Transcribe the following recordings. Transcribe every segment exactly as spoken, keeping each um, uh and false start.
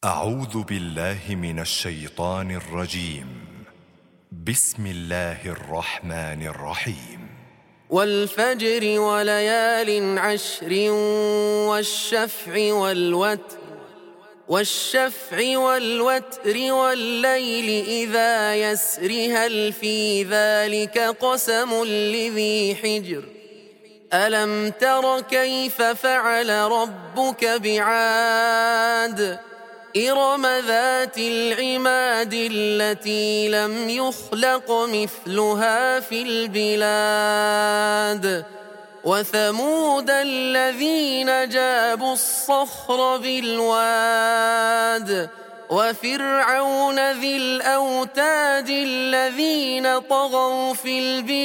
أعوذ بالله من الشيطان الرجيم. بسم الله الرحمن الرحيم. والفجر وليال عشر والشفع والوتر والشفع والوتر والليل إذا يسر هل في ذلك قسم لذي حجر ألم تر كيف فعل ربك بعاد إرم ذات العماد التي لم يخلق مثلها في البلاد وثمود الذين جابوا الصخر بالواد وفرعون ذي الأوتاد الذين طغوا في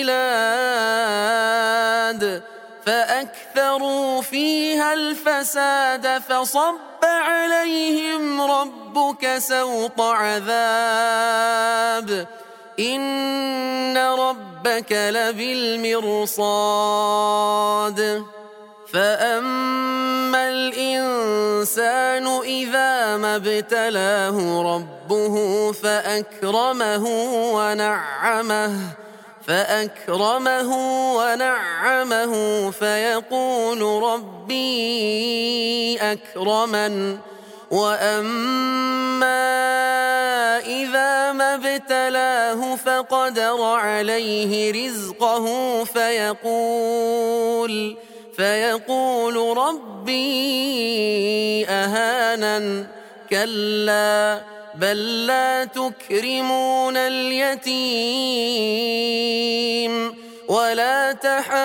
البلاد فأكثروا فيها الفساد فصب عليهم ربك سوط عذاب إن ربك لبالمرصاد فأما الإنسان إذا ما ابتلاه ربه فأكرمه ونعمه فأكرمه ونعمه فيقول ربي أكرمن وأما إذا ما ابتلاه فقدر عليه رزقه فيقول فيقول ربي أهانن كلا بل لا تكرمون اليتيم ولا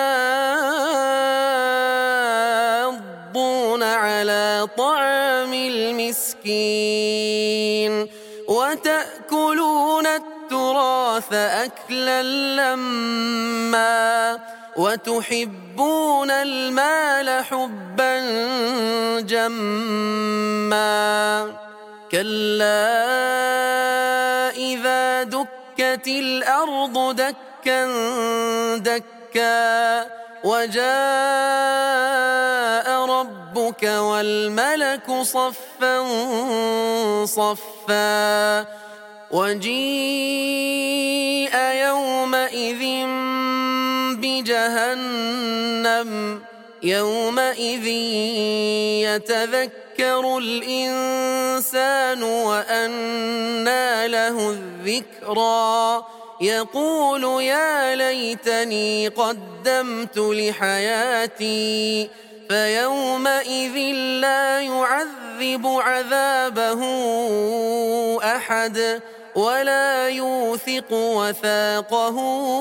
تحاضون على طعام المسكين وتأكلون التراث أكلا لما وتحبون المال حبا جما كلا إذا دكت الأرض دكا دكا وجاء ربك والملك صفا صفا وجيء يومئذ بجهنم يومئذ يتذكر الإنسان وأنى له الذكرى يقول يا ليتني قدمت لحياتي فيومئذ لا يعذب عذابه أحد ولا يوثق وثاقه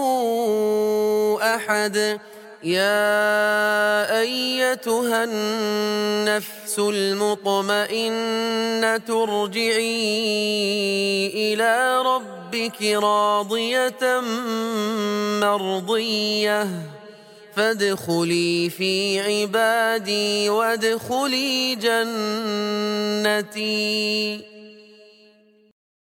أحد يا أيتها النفس المطمئنة ارجعي إلى ربك راضية مرضية فادخلي في عبادي وادخلي جنتي.